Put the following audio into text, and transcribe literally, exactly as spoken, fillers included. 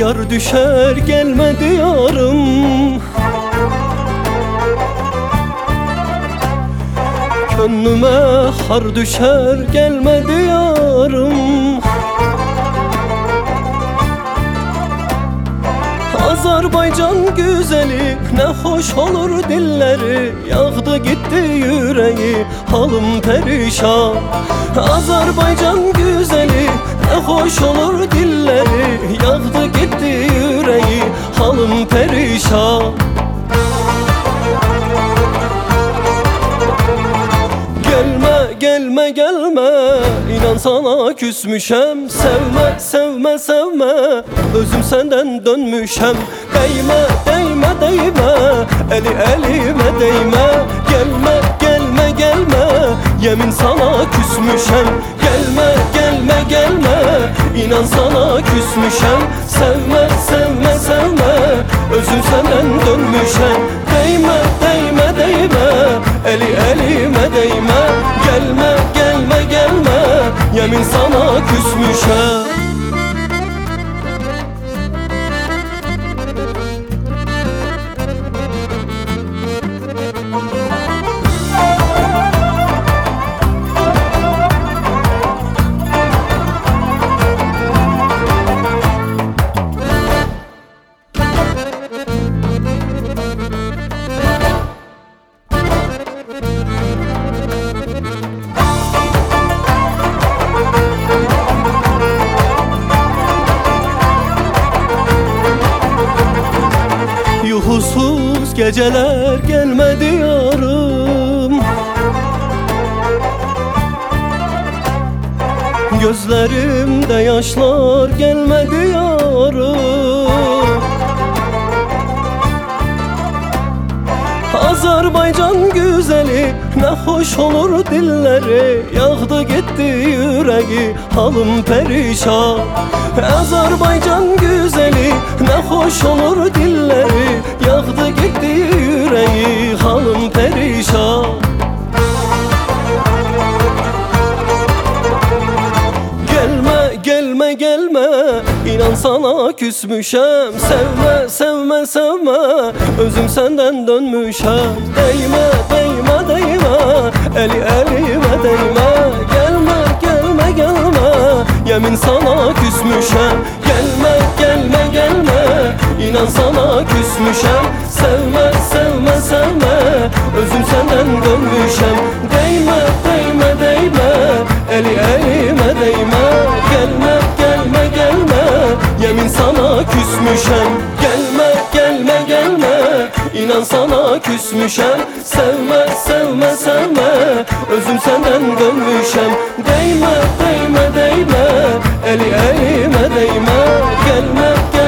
Yar düşer gelme diyarım, gönlüme har düşer gelme diyarım. Azerbaycan güzeli ne hoş olur dilleri, yağdı gitti yüreği halım perişan. Azerbaycan güzeli ne hoş olur dilleri, yağdı gitti yüreği halım perişan. Gelme gelme gelme, inan sana küsmüşem. Sevme sevme sevme, özüm senden dönmüşem. Değme değme değme, eli elime değme. Gelme gelme gelme, yemin sana küsmüşem. Gelme gelme gelme, inan sana küsmüşem. Sevme sevme sevme, özüm senden dönmüşem. Değme değme değme, eli elime değme. Gelme gelme gelme, yemin sana küsmüşem. Uykusuz geceler gelme diyarım, gözlerimde yaşlar gelme diyarım. Azerbaycan güzeli ne hoş olur dilleri, yağdı gitti yüreği halım perişan. Azerbaycan güzeli ne hoş olur dilleri, yağdı gitti yüreği halım perişan. Gelme gelme gelme, inan sana küsmüşem. Sevme sevme sevme, özüm senden dönmüşem. Değme değme değme, eli elime değme. Gelme gelme gelme, yemin sana küsmüşem. Gelme gelme gelme, inan sana küsmüşem. Sevme sevme sevme, özüm senden dönmüşem. Değme değme değme, eli elime değme. Gelme gelme gelme, yemin sana küsmüşem. Gelme gelme gelme, inan sana küsmüşem. Sevme sevme sevme, özüm senden dönmüşem. Değme değme değme, eli elime değme. Gelme